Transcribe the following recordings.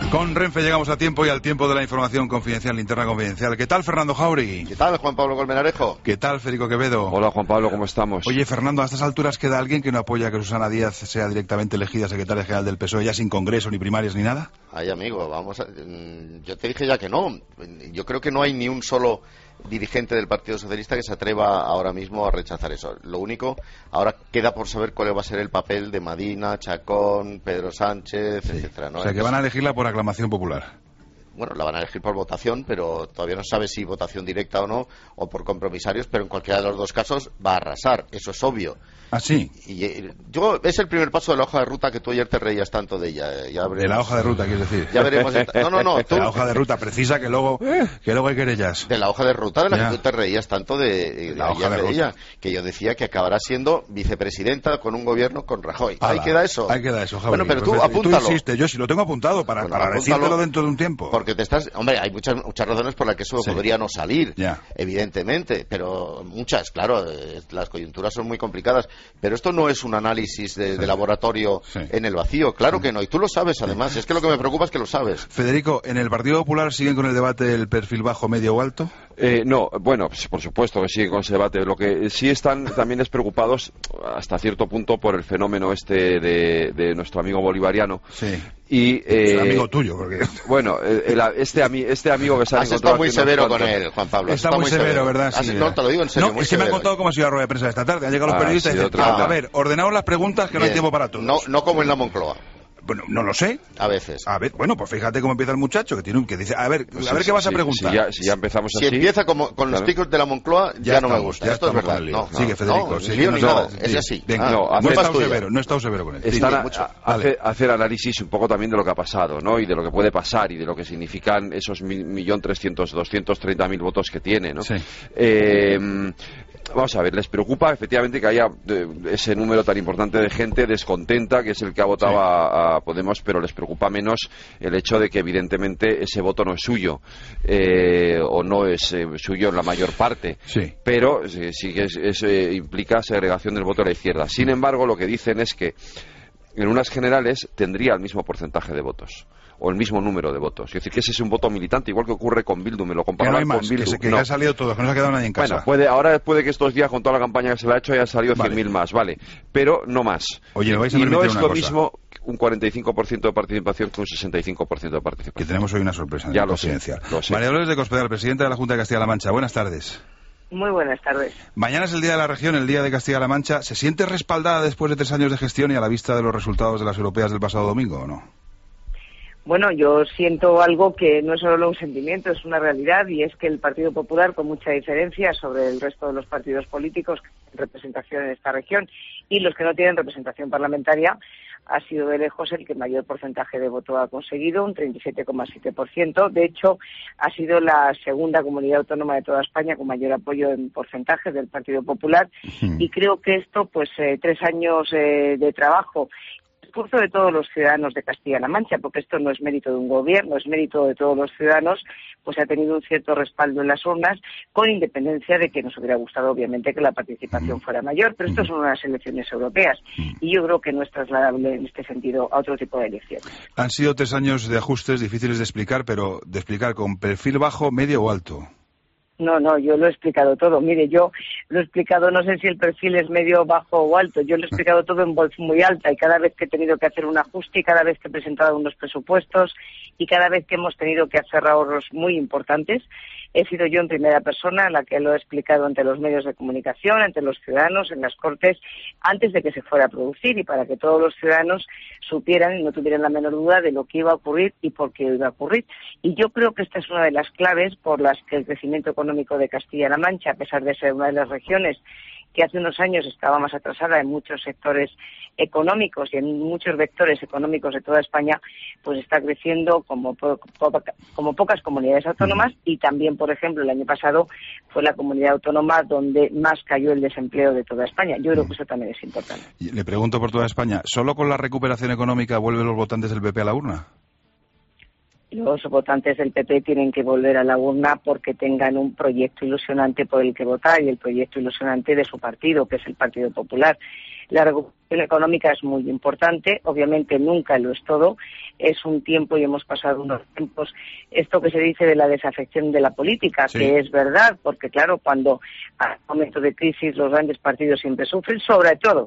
Con Renfe llegamos a tiempo y al tiempo de la información confidencial, linterna confidencial. ¿Qué tal, Fernando Jauregui? ¿Qué tal, Juan Pablo Colmenarejo? ¿Qué tal, Federico Quevedo? Hola, Juan Pablo, ¿cómo estamos? Oye, Fernando, a estas alturas queda alguien que no apoya que Susana Díaz sea directamente elegida secretaria general del PSOE, ya sin congreso, ni primarias, ni nada. Ay, amigo, yo te dije ya que no. Yo creo que no hay ni un solo dirigente del Partido Socialista que se atreva ahora mismo a rechazar eso. Lo único, ahora queda por saber cuál va a ser el papel de Madina, Chacón, Pedro Sánchez, etcétera, ¿no? O sea, que van a elegirla por aclamación popular. Bueno, la van a elegir por votación, pero todavía no sabe si votación directa o no, o por compromisarios, pero en cualquiera de los dos casos va a arrasar, eso es obvio. ¿Ah, sí? Es el primer paso de la hoja de ruta que tú ayer te reías tanto de ella. De la hoja de ruta, quieres decir. Ya veremos. No. Tú... La hoja de ruta precisa que luego hay querellas. De la hoja de ruta de la que tú te reías tanto de la hoja de ella, que yo decía que acabará siendo vicepresidenta con un gobierno con Rajoy. Ahí queda eso. Ahí queda eso, Javier. Bueno, pero tú apúntalo. Tú insistes, yo sí lo tengo apuntado para decírtelo dentro de un tiempo. Porque hombre, hay muchas razones por las que eso podría no salir, evidentemente, pero muchas, claro, las coyunturas son muy complicadas, pero esto no es un análisis de laboratorio en el vacío, claro que no, y tú lo sabes además, es que lo que me preocupa es que lo sabes. Federico, ¿en el Partido Popular siguen con el debate del perfil bajo, medio o alto? No, bueno, por supuesto que siguen con ese debate. Lo que sí están también es preocupados hasta cierto punto por el fenómeno de nuestro amigo bolivariano. Sí. Y, es un amigo tuyo, porque... Bueno, este amigo que se ha encontrado... Está muy severo con él, Juan Pablo. Está muy severo, ¿verdad? Sí, no, te lo digo en serio. No, es que me han contado cómo ha sido la rueda de prensa esta tarde. Han llegado los periodistas y dicen, a ver, ordenaos las preguntas que no hay tiempo para todos. No como en la Moncloa. Bueno, no lo sé. A veces. A ver, bueno, pues fíjate cómo empieza el muchacho, que dice, a ver qué vas a preguntar. Si ya empezamos así... Si empieza con los picos de la Moncloa, ya no me gusta. Esto es verdad. Sigue, Federico. Es así. No he estado severo con él. Están hacer análisis un poco también de lo que ha pasado, ¿no? Y de lo que puede pasar y de lo que significan esos 1.230.000 votos que tiene, ¿no? Sí. Vamos a ver, les preocupa efectivamente que haya ese número tan importante de gente descontenta, que es el que ha votado a Podemos, pero les preocupa menos el hecho de que evidentemente ese voto no es suyo, o no es suyo en la mayor parte, pero sí que implica segregación del voto a la izquierda. Sin embargo, lo que dicen es que en unas generales tendría el mismo porcentaje de votos o el mismo número de votos. Es decir, que ese es un voto militante, igual que ocurre con Bildu, me lo comparaban con Bildu. Que ha salido todo, que no se ha quedado nadie en casa. Bueno, ahora puede que estos días, con toda la campaña que se le ha hecho, haya salido 100.000 más, vale, pero no más. Oye, vais a y no es una lo cosa. Mismo un 45% de participación que un 65% de participación. Que tenemos hoy una sorpresa ya confidencial. Lo sé. María Dolores de Cospedal, presidenta de la Junta de Castilla-La Mancha. Buenas tardes. Muy buenas tardes. Mañana es el Día de la Región, el Día de Castilla-La Mancha. ¿Se siente respaldada después de 3 años de gestión y a la vista de los resultados de las europeas del pasado domingo o no? Bueno, yo siento algo que no es solo un sentimiento, es una realidad, y es que el Partido Popular, con mucha diferencia sobre el resto de los partidos políticos que tienen representación en esta región y los que no tienen representación parlamentaria, ha sido de lejos el que mayor porcentaje de voto ha conseguido, un 37,7%. De hecho, ha sido la segunda comunidad autónoma de toda España con mayor apoyo en porcentaje del Partido Popular. Y creo que esto, 3 años de trabajo, esfuerzo de todos los ciudadanos de Castilla-La Mancha, porque esto no es mérito de un gobierno, es mérito de todos los ciudadanos, pues ha tenido un cierto respaldo en las urnas, con independencia de que nos hubiera gustado, obviamente, que la participación fuera mayor, pero estas son unas elecciones europeas, y yo creo que no es trasladable en este sentido a otro tipo de elecciones. Han sido 3 años de ajustes difíciles de explicar, pero de explicar con perfil bajo, medio o alto. No, yo lo he explicado todo. Mire, yo lo he explicado, no sé si el perfil es medio, bajo o alto, yo lo he explicado todo en voz muy alta, y cada vez que he tenido que hacer un ajuste, y cada vez que he presentado unos presupuestos, y cada vez que hemos tenido que hacer ahorros muy importantes, he sido yo en primera persona la que lo he explicado ante los medios de comunicación, ante los ciudadanos, en las Cortes, antes de que se fuera a producir, y para que todos los ciudadanos supieran y no tuvieran la menor duda de lo que iba a ocurrir y por qué iba a ocurrir. Y yo creo que esta es una de las claves por las que el crecimiento económico de Castilla-La Mancha, a pesar de ser una de las regiones que hace unos años estaba más atrasada en muchos sectores económicos y en muchos vectores económicos de toda España, pues está creciendo como pocas comunidades autónomas, y también, por ejemplo, el año pasado fue la comunidad autónoma donde más cayó el desempleo de toda España. Yo creo que eso también es importante. Le pregunto por toda España, ¿solo con la recuperación económica vuelven los votantes del PP a la urna? Los votantes del PP tienen que volver a la urna porque tengan un proyecto ilusionante por el que votar, y el proyecto ilusionante de su partido, que es el Partido Popular. La recuperación económica es muy importante, obviamente nunca lo es todo, es un tiempo y hemos pasado unos tiempos, esto que se dice de la desafección de la política, sí, que es verdad, porque claro, cuando a momento de crisis los grandes partidos siempre sufren, sobre todo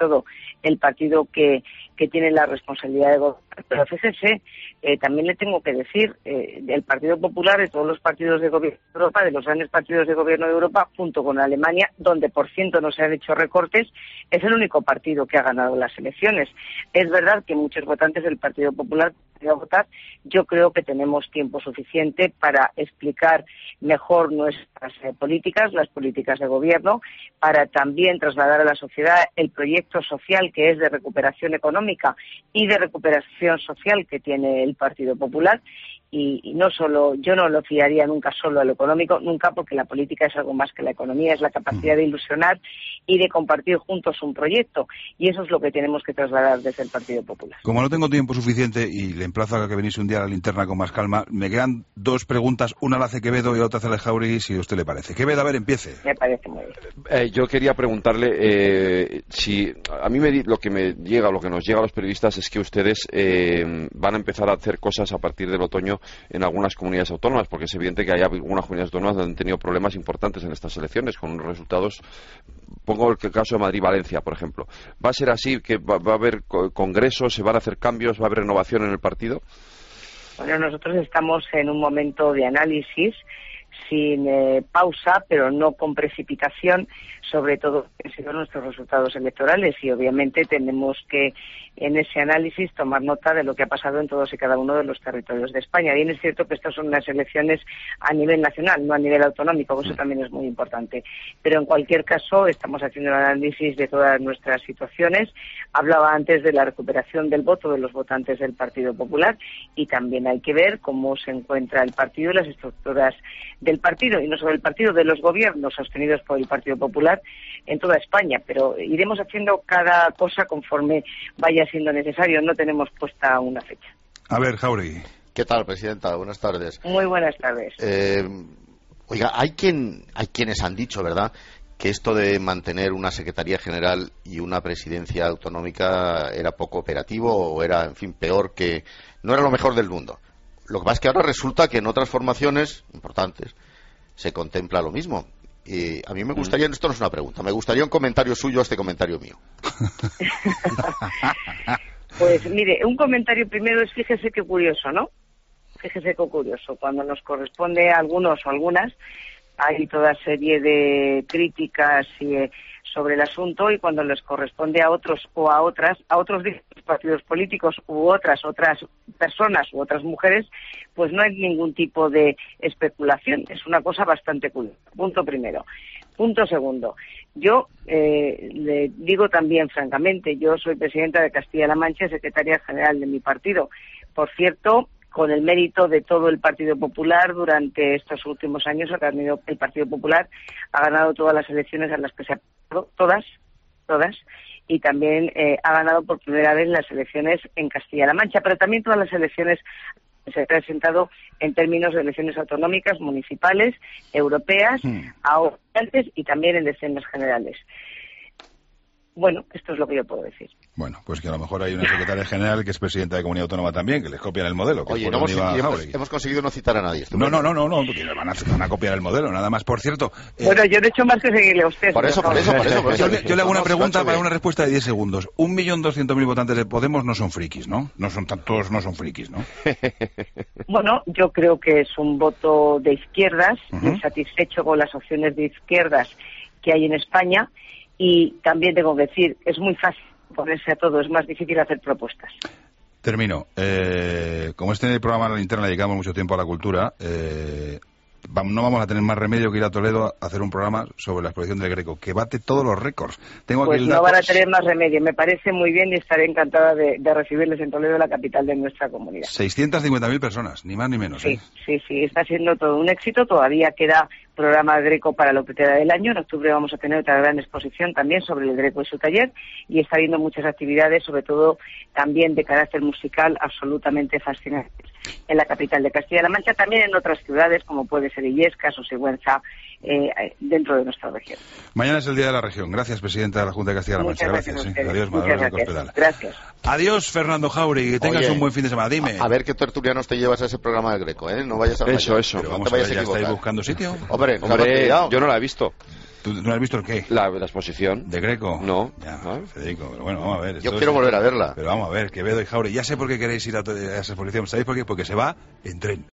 el partido que tiene la responsabilidad de gobernar. Pero fíjese, también le tengo que decir, el Partido Popular, de todos los partidos de gobierno de Europa, de los grandes partidos de gobierno de Europa, junto con Alemania, donde por ciento no se han hecho recortes, es el único partido que ha ganado las elecciones. Es verdad que muchos votantes del Partido Popular han ido a votar. Yo creo que tenemos tiempo suficiente para explicar mejor nuestras políticas, las políticas de gobierno, para también trasladar a la sociedad el proyecto social que es de recuperación económica y de recuperación social que tiene el Partido Popular. Y no solo, yo no lo fiaría nunca solo a lo económico, nunca, porque la política es algo más que la economía, es la capacidad de ilusionar y de compartir juntos un proyecto, y eso es lo que tenemos que trasladar desde el Partido Popular. Como no tengo tiempo suficiente y le emplazo a que venís un día a la linterna con más calma, me quedan dos preguntas, una la hace Quevedo y otra hace Jauregui, si a usted le parece. Quevedo, a ver, empiece. Me parece muy bien. Yo quería preguntarle si a mí lo que me llega, lo que nos llega a los periodistas es que ustedes van a empezar a hacer cosas a partir del otoño en algunas comunidades autónomas, porque es evidente que hay algunas comunidades autónomas donde han tenido problemas importantes en estas elecciones, con unos resultados, pongo el caso de Madrid-Valencia, por ejemplo. ¿Va a ser así, que va a haber congresos, se van a hacer cambios, va a haber renovación en el partido? Bueno, nosotros estamos en un momento de análisis sin pausa, pero no con precipitación, sobre todo que han sido nuestros resultados electorales, y obviamente tenemos que en ese análisis tomar nota de lo que ha pasado en todos y cada uno de los territorios de España. Bien es cierto que estas son unas elecciones a nivel nacional, no a nivel autonómico, eso también es muy importante. Pero en cualquier caso estamos haciendo un análisis de todas nuestras situaciones. Hablaba antes de la recuperación del voto de los votantes del Partido Popular, y también hay que ver cómo se encuentra el partido y las estructuras del partido, y no solo el partido, de los gobiernos sostenidos por el Partido Popular en toda España. Pero iremos haciendo cada cosa conforme vaya siendo necesario, no tenemos puesta una fecha. A ver, Jauregui. ¿Qué tal, presidenta? Buenas tardes. Muy buenas tardes. Oiga, hay quienes han dicho, ¿verdad?, que esto de mantener una Secretaría General y una Presidencia Autonómica era poco operativo, o era, en fin, peor, que no era lo mejor del mundo. Lo que pasa es que ahora resulta que en otras formaciones importantes se contempla lo mismo. Y a mí me gustaría, esto no es una pregunta, me gustaría un comentario suyo a este comentario mío. Pues mire, un comentario primero es, fíjese qué curioso, ¿no? Fíjese qué curioso. Cuando nos corresponde a algunos o algunas, hay toda serie de críticas sobre el asunto, y cuando les corresponde a otros o a otros partidos políticos u otras personas u otras mujeres, pues no hay ningún tipo de especulación. Es una cosa bastante curiosa. Punto primero. Punto segundo. Yo le digo también francamente, yo soy presidenta de Castilla-La Mancha y secretaria general de mi partido. Por cierto, con el mérito de todo el Partido Popular durante estos últimos años, el Partido Popular ha ganado todas las elecciones a las que se ha presentado, todas, y también ha ganado por primera vez las elecciones en Castilla-La Mancha, pero también todas las elecciones que se han presentado en términos de elecciones autonómicas, municipales, europeas, antes, y también en elecciones generales. Bueno, esto es lo que yo puedo decir. Bueno, pues que a lo mejor hay una secretaria general que es presidenta de comunidad autónoma también, que les copian el modelo. Oye, hemos conseguido no citar a nadie. No, porque van a copiar el modelo, nada más. Por cierto... Bueno, yo no he hecho más que seguirle a usted. Por eso. Yo le hago una pregunta para una respuesta de 10 segundos. 1.200.000 votantes de Podemos no son frikis, ¿no? Todos no son frikis, ¿no? Bueno, yo creo que es un voto de izquierdas, insatisfecho con las opciones de izquierdas que hay en España. Y también tengo que decir, es muy fácil ponerse a todo, es más difícil hacer propuestas. Termino. Como este programa La Linterna le dedicamos mucho tiempo a la cultura, no vamos a tener más remedio que ir a Toledo a hacer un programa sobre la exposición del Greco, que bate todos los récords. Pues no van a tener más remedio. Me parece muy bien y estaré encantada de recibirles en Toledo, la capital de nuestra comunidad. 650.000 personas, ni más ni menos. Sí, está siendo todo un éxito. Todavía queda programa Greco para lo que queda del año. En octubre vamos a tener otra gran exposición también sobre el Greco y su taller, y está habiendo muchas actividades, sobre todo también de carácter musical, absolutamente fascinantes en la capital de Castilla-La Mancha, también en otras ciudades como puede ser Illescas o Sigüenza dentro de nuestra región. Mañana es el Día de la Región. Gracias, Presidenta de la Junta de Castilla-La Mancha. Gracias. Adiós, Madalena Cospedal. Gracias. Adiós, Fernando Jauregui. Que tengas un buen fin de semana. Dime. A ver qué tertulianos te llevas a ese programa del Greco, ¿eh? No vayas a... Eso. Pero No vamos te a ver, vayas a ¿ya equivocar. estáis buscando sitio? Hombre, yo no la he visto. ¿Tú no has visto el qué? La exposición. ¿De Greco? No. Ya, Federico, pero bueno, vamos a ver. Yo quiero volver a verla. Pero vamos a ver, Quevedo y Jauregui. Ya sé por qué queréis ir a esa exposición. ¿Sabéis por qué? Porque se va en tren.